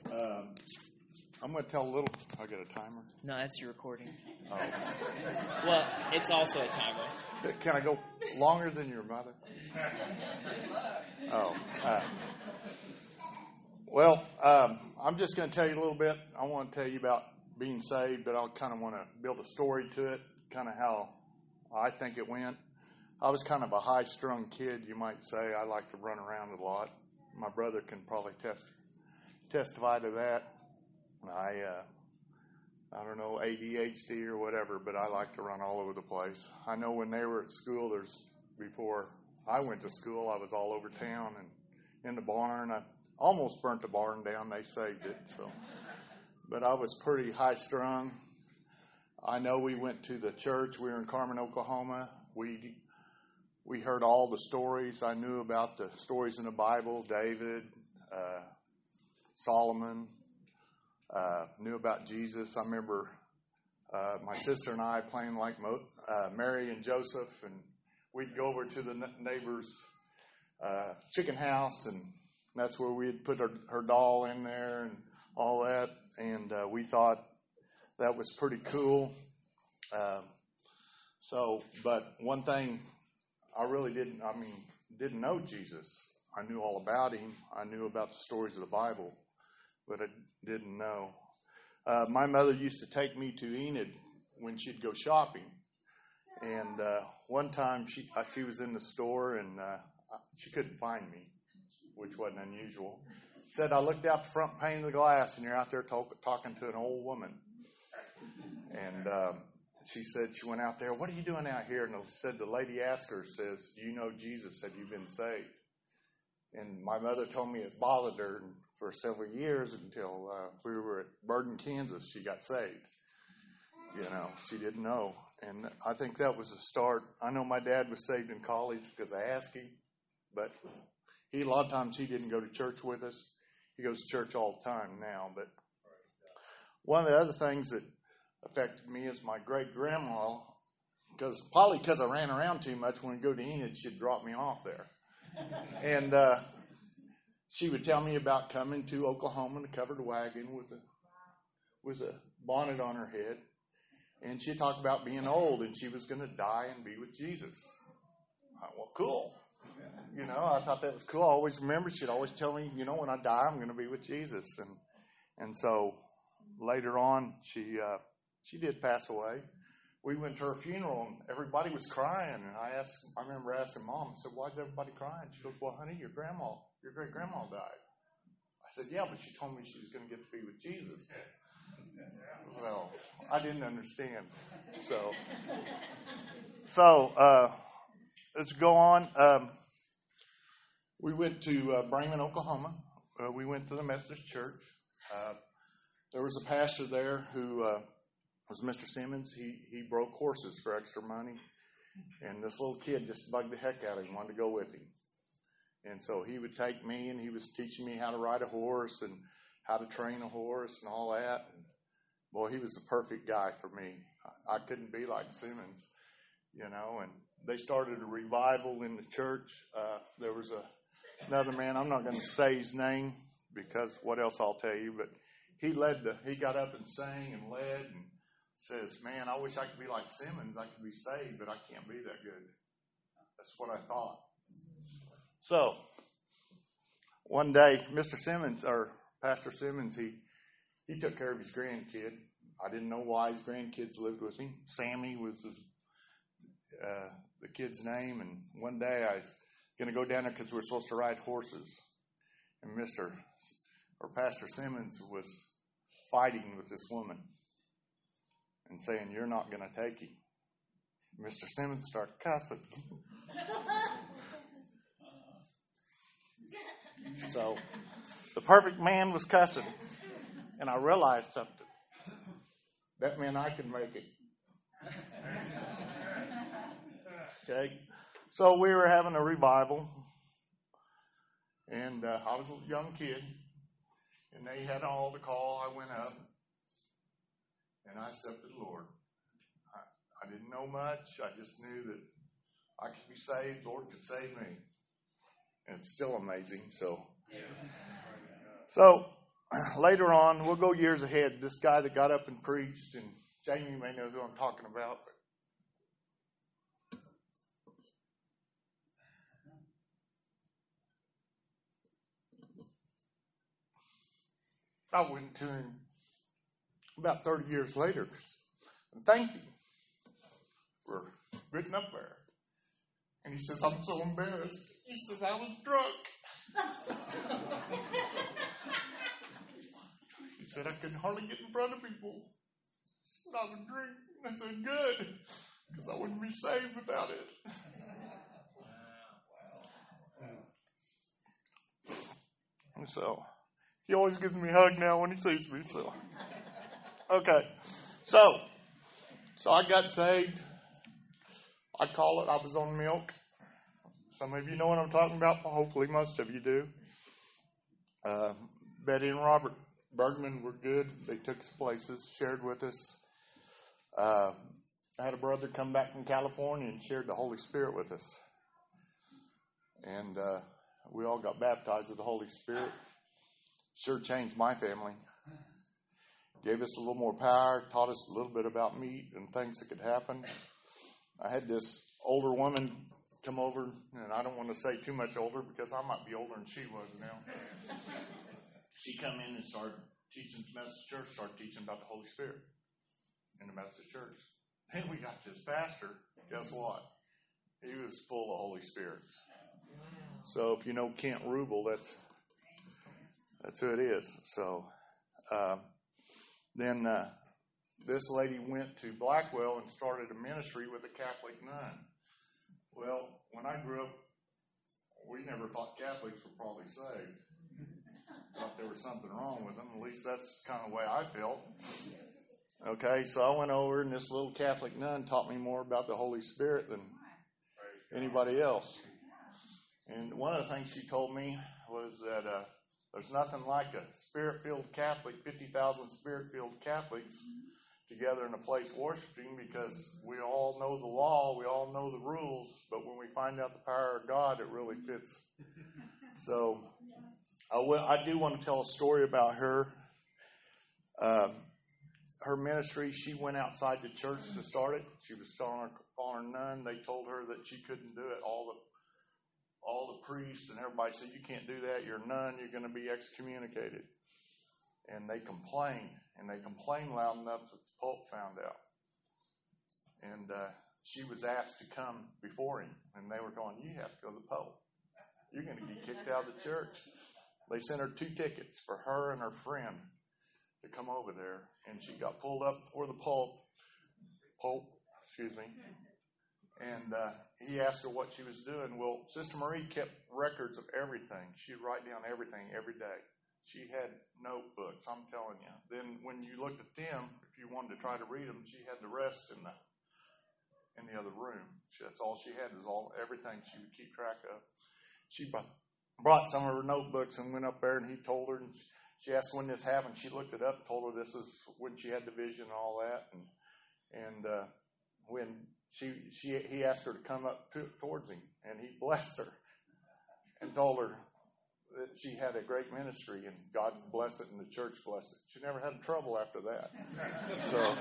I'm going to tell a little. I got a timer. No, that's your recording. Oh. Well, it's also a timer. Can I go longer than your mother? Oh. Well, I'm just going to tell you a little bit. I want to tell you about being saved, but I kind of want to build a story to it, kind of how I think it went. I was kind of a high-strung kid, you might say. I like to run around a lot. My brother can probably testify to that. I don't know, ADHD or whatever, but I like to run all over the place. I know when they were at school, before I went to school, I was all over town and in the barn. I almost burnt the barn down. They saved it. But I was pretty high-strung. I know we went to the church. We were in Carmen, Oklahoma. We heard all the stories. I knew about the stories in the Bible, David, Solomon. Knew about Jesus. I remember my sister and I playing like Mary and Joseph, and we'd go over to the neighbor's chicken house, and that's where we'd put her doll in there and all that, and we thought that was pretty cool. But one thing I really didn't know Jesus. I knew all about him. I knew about the stories of the Bible, but I didn't know. My mother used to take me to Enid when she'd go shopping. And one time she was in the store and she couldn't find me, which wasn't unusual. Said, I looked out the front pane of the glass and you're out there talking to an old woman. And she said she went out there, what are you doing out here? And said the lady asked her, says, do you know Jesus? Have you been saved? And my mother told me it bothered her for several years until we were at Burden, Kansas. She got saved. She didn't know. And I think that was the start. I know my dad was saved in college because I asked him. But a lot of times he didn't go to church with us. He goes to church all the time now. But one of the other things that affected me is my great-grandma, probably because I ran around too much. When we go to Enid, she'd drop me off there. And she would tell me about coming to Oklahoma in a covered wagon with a bonnet on her head. And she talked about being old and she was going to die and be with Jesus. Well, cool. I thought that was cool. I always remember she'd always tell me, when I die, I'm going to be with Jesus. And so later on, she did pass away. We went to her funeral and everybody was crying. And I remember asking Mom, I said, why is everybody crying? She goes, well, honey, your great-grandma died. I said, yeah, but she told me she was going to get to be with Jesus. So I didn't understand. So let's go on. We went to Brayman, Oklahoma. We went to the Methodist church. There was a pastor there who was Mr. Simmons. He broke horses for extra money. And this little kid just bugged the heck out of him, wanted to go with him. And so he would take me, and he was teaching me how to ride a horse and how to train a horse and all that. And boy, he was the perfect guy for me. I couldn't be like Simmons, And they started a revival in the church. There was another man. I'm not going to say his name because what else I'll tell you. But he got up and sang and led and says, man, I wish I could be like Simmons. I could be saved, but I can't be that good. That's what I thought. So, one day, Mr. Simmons, or Pastor Simmons, he took care of his grandkid. I didn't know why his grandkids lived with him. Sammy was the kid's name. And one day I was going to go down there because we were supposed to ride horses. And Pastor Simmons was fighting with this woman and saying, you're not going to take him. Mr. Simmons started cussing. So the perfect man was cussing. And I realized something. That meant I could make it. Okay. So we were having a revival. And I was a young kid. And they had all the call. I went up. And I accepted the Lord. I didn't know much. I just knew that I could be saved. Lord could save me. And it's still amazing. So later on, we'll go years ahead. This guy that got up and preached, and Jamie may know who I'm talking about. I went to him about 30 years later and thanked him for getting up there. And he says, I'm so embarrassed. He says, I was drunk. He said, I couldn't hardly get in front of people. He said, I would drink. I said, good, because I wouldn't be saved without it. And so, he always gives me a hug now when he sees me. So, okay. So I got saved. I call it, I was on milk. Some of you know what I'm talking about. Hopefully most of you do. Betty and Robert Bergman were good. They took us places, shared with us. I had a brother come back from California and shared the Holy Spirit with us. And we all got baptized with the Holy Spirit. Sure changed my family. Gave us a little more power, taught us a little bit about meat and things that could happen. I had this older woman come over, and I don't want to say too much older because I might be older than she was now. She come in and started teaching the Methodist Church, started teaching about the Holy Spirit in the Methodist Church. Then we got this pastor, guess what? He was full of Holy Spirit. So if you know Kent Rubel, that's who it is. So then this lady went to Blackwell and started a ministry with a Catholic nun. Well, when I grew up, we never thought Catholics were probably saved. Thought there was something wrong with them. At least that's kind of the way I felt. Okay, so I went over, and this little Catholic nun taught me more about the Holy Spirit than anybody else. And one of the things she told me was that there's nothing like a Spirit-filled Catholic, 50,000 Spirit-filled Catholics together in a place worshiping, because we all know the law, we all know the rules, but when we find out the power of God, it really fits. So I do want to tell a story about her. Her ministry, she went outside the church to start it. She was calling her nun. They told her that she couldn't do it. All the priests and everybody said, you can't do that. You're a nun. You're going to be excommunicated. And they complained. And they complained loud enough that the Pope found out. And she was asked to come before him. And they were going, you have to go to the Pope. You're going to get kicked out of the church. They sent her 2 tickets for her and her friend to come over there. And she got pulled up before the Pope. And he asked her what she was doing. Well, Sister Marie kept records of everything. She'd write down everything every day. She had notebooks, I'm telling you. Then when you looked at them, if you wanted to try to read them, she had the rest in the other room. That's all she had, is everything she would keep track of. She brought some of her notebooks and went up there, and he told her, and she asked when this happened. She looked it up, told her this is when she had the vision and all that. And when he asked her to come up towards him, and he blessed her and told her that she had a great ministry, and God blessed it, and the church blessed it. She never had trouble after that. So,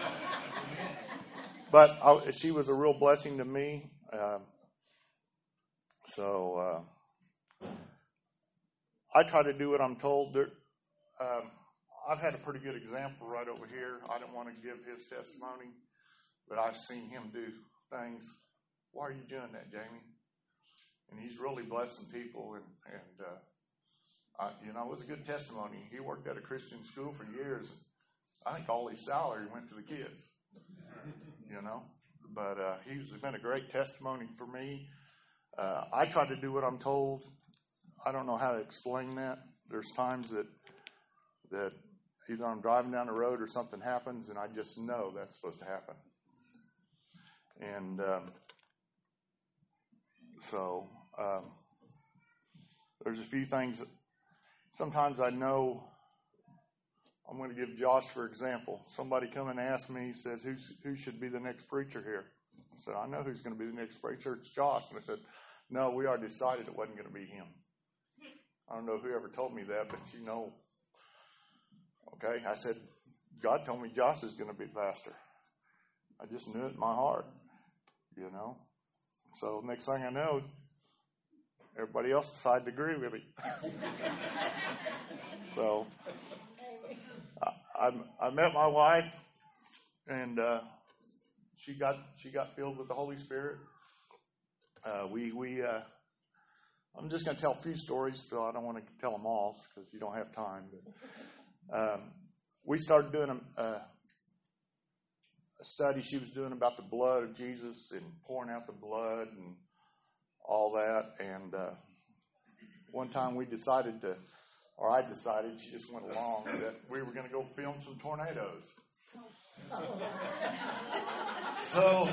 but she was a real blessing to me. I try to do what I'm told. I've had a pretty good example right over here. I don't want to give his testimony, but I've seen him do things. Why are you doing that, Jamie? And he's really blessing people, and it was a good testimony. He worked at a Christian school for years. I think all his salary went to the kids, But he's been a great testimony for me. I try to do what I'm told. I don't know how to explain that. There's times that either I'm driving down the road or something happens, and I just know that's supposed to happen. And there's a few things that sometimes I know. I'm going to give Josh for example. Somebody come and ask me, he says, who should be the next preacher here? I said, I know who's going to be the next preacher. It's Josh. And I said, no, we already decided it wasn't going to be him. I don't know who ever told me that, but Okay, I said, God told me Josh is going to be pastor. I just knew it in my heart, you know. So next thing I know, everybody else decided to agree with me. So I met my wife, and she got filled with the Holy Spirit. I'm just going to tell a few stories, so I don't want to tell them all because you don't have time. But, we started doing a study she was doing about the blood of Jesus and pouring out the blood and all that. And one time I decided, she just went along, that we were going to go film some tornadoes. So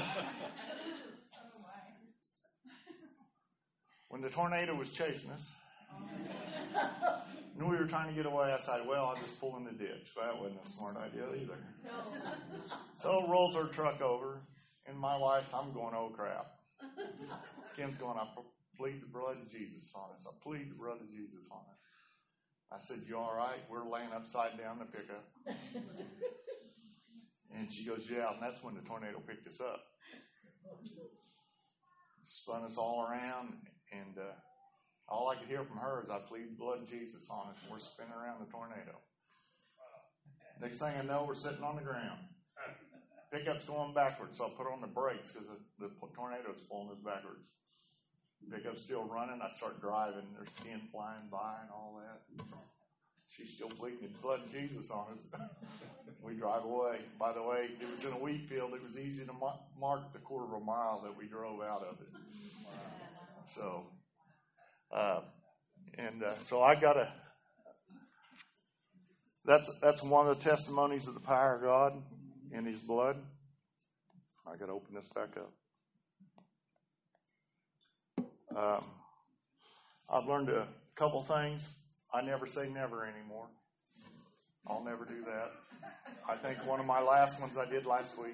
when the tornado was chasing us, knew we were trying to get away, I said, well, I'll just pull in the ditch. But that wasn't a smart idea either. So rolls our truck over, and my wife, I'm going, oh, crap. Kim's going, I plead the blood of Jesus on us. I plead the blood of Jesus on us. I said, you all right? We're laying upside down in the pickup. And she goes, yeah, and that's when the tornado picked us up. Spun us all around, and all I could hear from her is, I plead the blood of Jesus on us. We're spinning around the tornado. Next thing I know, we're sitting on the ground. Pickup's going backwards, so I put on the brakes because the tornado's pulling us backwards. Pickup's still running. I start driving. There's skin flying by and all that. She's still pleading the blood of Jesus on us. We drive away. By the way, it was in a wheat field. It was easy to mark the quarter of a mile that we drove out of it. So, so I got that's one of the testimonies of the power of God in His blood. I got to open this back up. I've learned a couple things. I never say never anymore. I'll never do that. I think one of my last ones I did last week.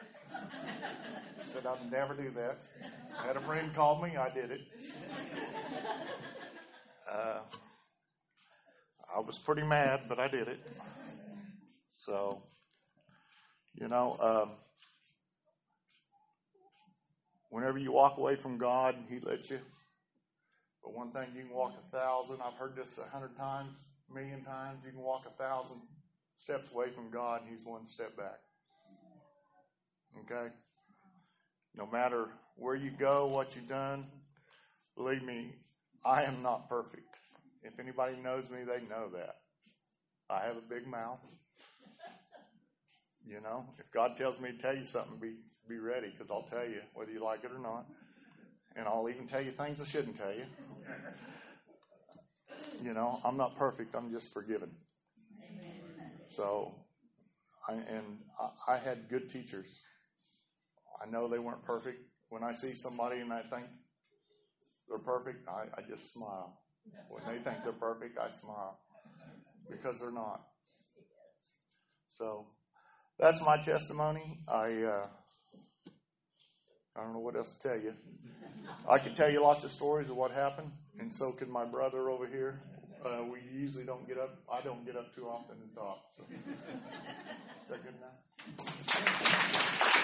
Said I'd never do that. Had a friend call me, I did it. I was pretty mad, but I did it. So, whenever you walk away from God, He lets you. But one thing, you can walk 1,000. I've heard this 100 times, 1,000,000 times. You can walk 1,000 steps away from God, and He's one step back. Okay? No matter where you go, what you've done, believe me, I am not perfect. If anybody knows me, they know that. I have a big mouth. If God tells me to tell you something, be ready, because I'll tell you whether you like it or not. And I'll even tell you things I shouldn't tell you. I'm not perfect. I'm just forgiven. So, I had good teachers. I know they weren't perfect. When I see somebody and I think they're perfect, I just smile. When they think they're perfect, I smile. Because they're not. So, that's my testimony. I don't know what else to tell you. I could tell you lots of stories of what happened, and so could my brother over here. We usually don't get up. I don't get up too often and talk. So. Is that good enough?